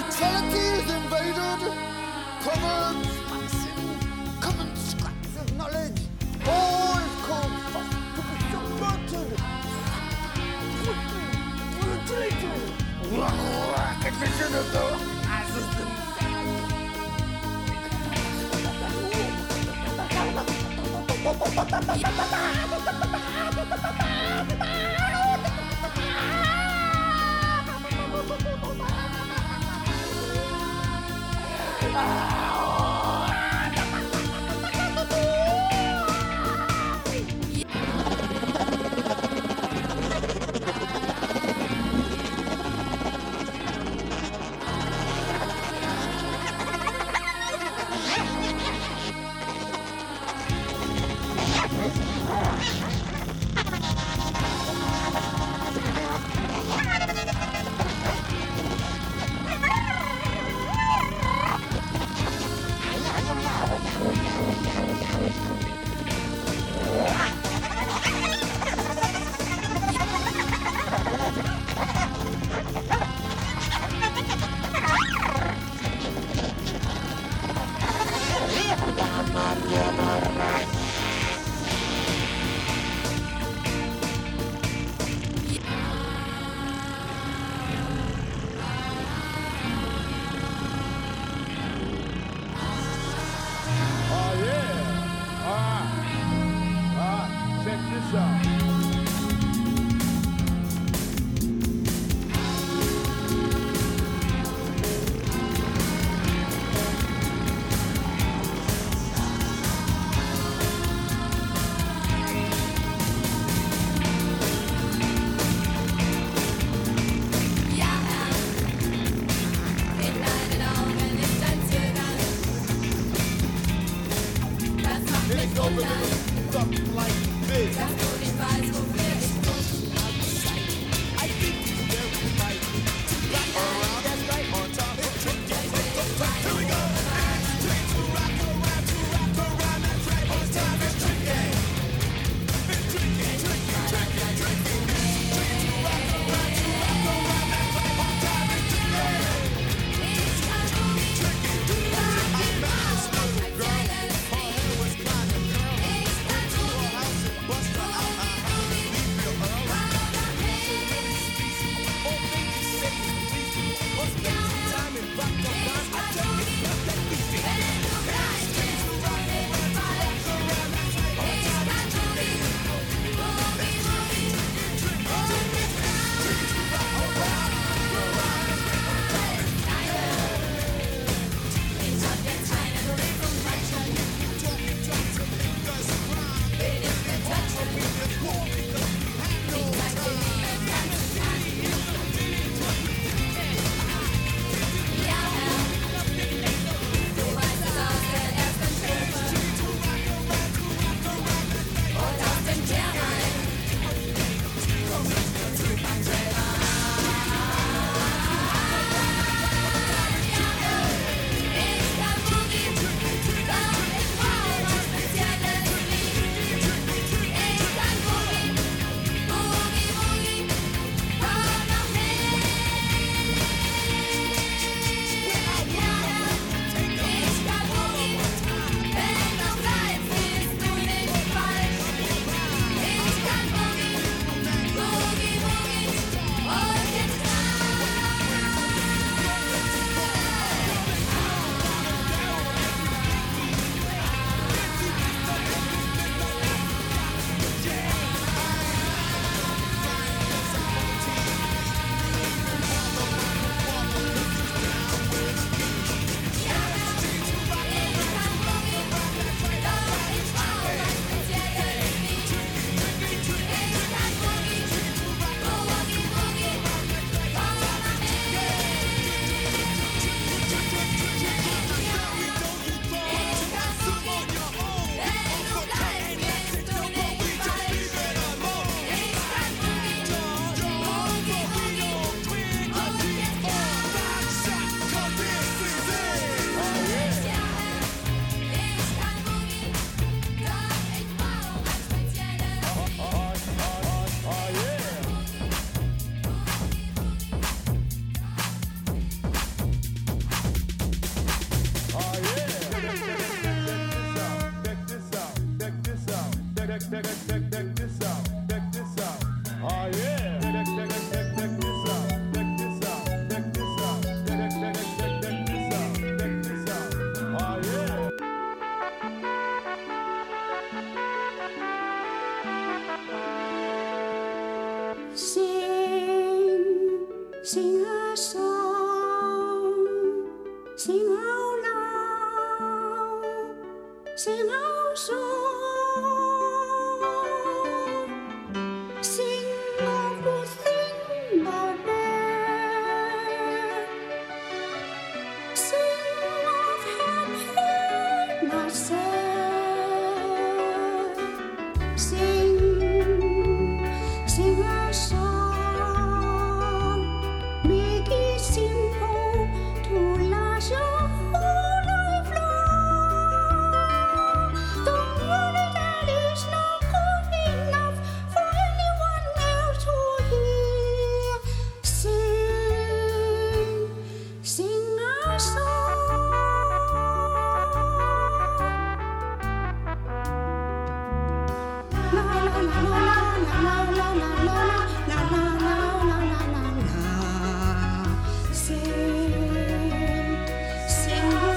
Sexuality is invaded. Commons, maxim, common scraps of knowledge. All is called for to be subverted. Mutilated. Conditionable as is check this out. Something like this. I think he's very right. Rock around, that's right. On top of tricky. Here we go. It's tricky to rock around, that's right. On top it's tricky. It's tricky, tricky, tricky, tricky. It's tricky to rock around, that's right. On top it's tricky. It's tricky, tricky, master girl. Her hair was kind of curly. Bust her out, check this out, check this out. Oh yeah. Check this out, check this out, check this out, check this out, check this out. Oh yeah. Sing a song, sing out loud, sing out song, sing of good thing not bad, sing of happy not sad, sing a song. Make it simple to last your whole life long. Don't worry that it's not good enough for anyone else to hear. Sing a song. La la la la la la la la la la la la la la la. Sing a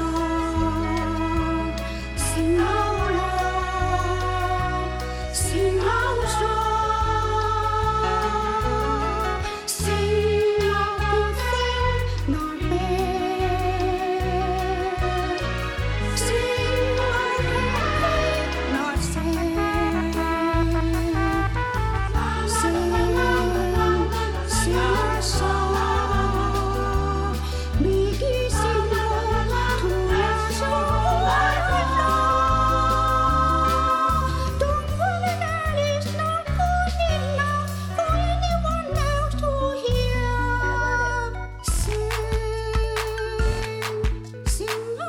song, sing out loud, sing out strong, sing of good thing not bad, sing of happy not sad, sing a song. Make it simple to last your whole life long. Don't worry that it's not good enough for anyone else to hear. Sing a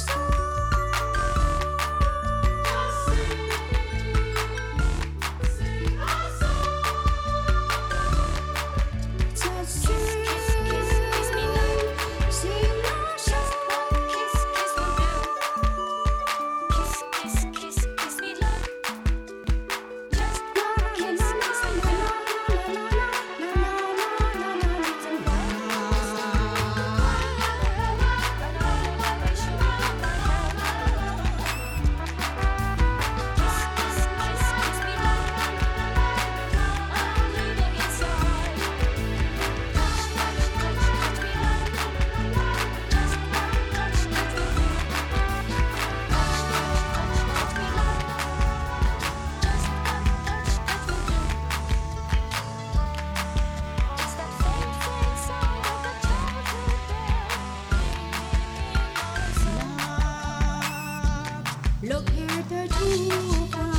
song. Just sing Look at the two of us.